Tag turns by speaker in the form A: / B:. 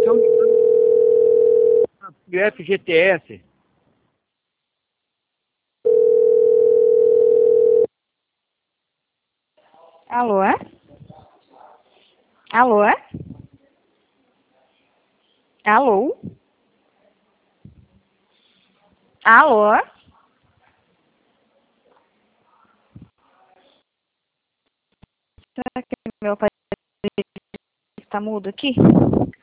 A: estão ligando para o FGTS.
B: Alô? Alô? Alô? Alô? Será que meu aparelho está mudo aqui?